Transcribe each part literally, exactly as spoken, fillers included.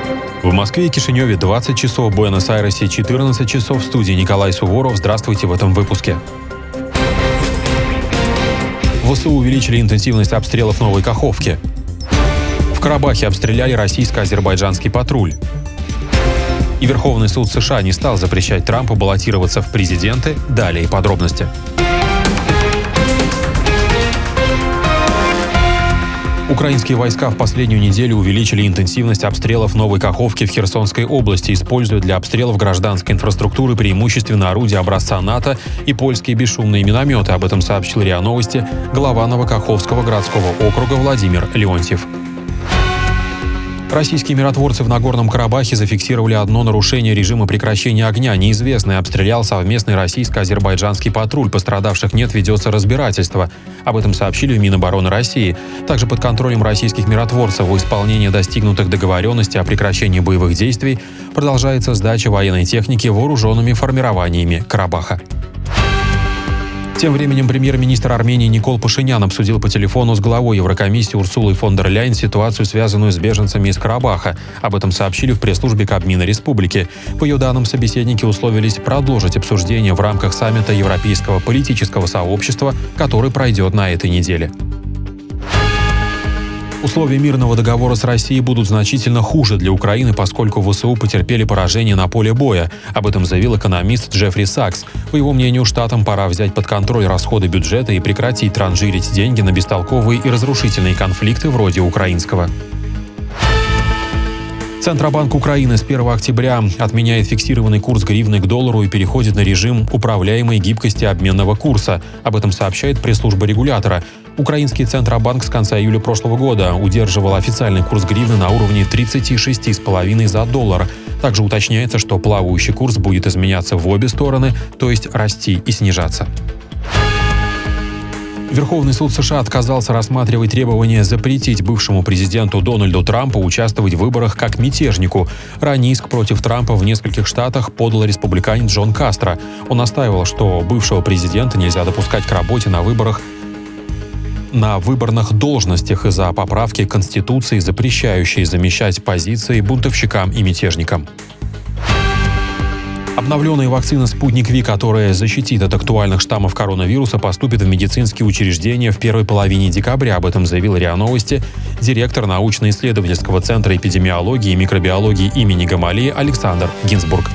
В Москве и Кишиневе двадцать часов, в Буэнос-Айресе четырнадцать часов. В студии Николай Суворов. Здравствуйте в этом выпуске. ВСУ увеличили интенсивность обстрелов в Новой Каховке. В Карабахе обстреляли российско-азербайджанский патруль. И Верховный суд США не стал запрещать Трампу баллотироваться в президенты. Далее подробности. Украинские войска в последнюю неделю увеличили интенсивность обстрелов Новой Каховки в Херсонской области, используя для обстрелов гражданской инфраструктуры преимущественно орудия образца НАТО и польские бесшумные минометы. Об этом сообщил РИА Новости глава Новокаховского городского округа Владимир Леонтьев. Российские миротворцы в Нагорном Карабахе зафиксировали одно нарушение режима прекращения огня. Неизвестный обстрелял совместный российско-азербайджанский патруль. Пострадавших нет, ведется разбирательство. Об этом сообщили в Минобороны России. Также под контролем российских миротворцев в исполнении достигнутых договоренностей о прекращении боевых действий продолжается сдача военной техники вооруженными формированиями Карабаха. Тем временем премьер-министр Армении Никол Пашинян обсудил по телефону с главой Еврокомиссии Урсулой фон дер Ляйен ситуацию, связанную с беженцами из Карабаха. Об этом сообщили в пресс-службе Кабмина Республики. По ее данным, собеседники условились продолжить обсуждение в рамках саммита Европейского политического сообщества, который пройдет на этой неделе. Условия мирного договора с Россией будут значительно хуже для Украины, поскольку ВСУ потерпели поражение на поле боя. Об этом заявил экономист Джеффри Сакс. По его мнению, штатам пора взять под контроль расходы бюджета и прекратить транжирить деньги на бестолковые и разрушительные конфликты вроде украинского. Центробанк Украины с первого октября отменяет фиксированный курс гривны к доллару и переходит на режим управляемой гибкости обменного курса. Об этом сообщает пресс-служба регулятора. Украинский Центробанк с конца июля прошлого года удерживал официальный курс гривны на уровне тридцать шесть целых пять десятых за доллар. Также уточняется, что плавающий курс будет изменяться в обе стороны, то есть расти и снижаться. Верховный суд США отказался рассматривать требование запретить бывшему президенту Дональду Трампу участвовать в выборах как мятежнику. Ранее иск против Трампа в нескольких штатах подал республиканец Джон Кастро. Он настаивал, что бывшего президента нельзя допускать к работе на выборах на выборных должностях из-за поправки к Конституции, запрещающей замещать позиции бунтовщикам и мятежникам. Обновленная вакцина «Спутник Ви», которая защитит от актуальных штаммов коронавируса, поступит в медицинские учреждения в первой половине декабря. Об этом заявил РИА Новости директор научно-исследовательского центра эпидемиологии и микробиологии имени Гамалеи Александр Гинзбург.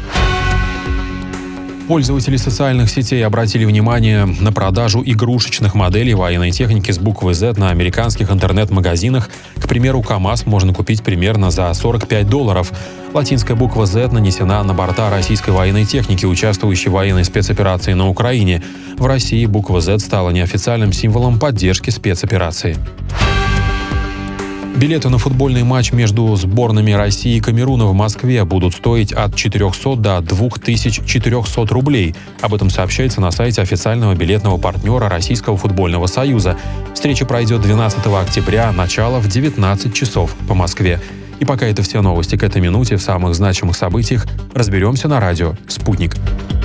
Пользователи социальных сетей обратили внимание на продажу игрушечных моделей военной техники с буквой «З» на американских интернет-магазинах. К примеру, КАМАЗ можно купить примерно за сорок пять долларов. Латинская буква «З» нанесена на борта российской военной техники, участвующей в военной спецоперации на Украине. В России буква «З» стала неофициальным символом поддержки спецоперации. Билеты на футбольный матч между сборными России и Камеруна в Москве будут стоить от четырехсот до двух тысяч четырехсот рублей. Об этом сообщается на сайте официального билетного партнера Российского футбольного союза. Встреча пройдет двенадцатого октября, начало в девятнадцать часов по Москве. И пока это все новости к этой минуте. В самых значимых событиях разберемся на радио «Спутник».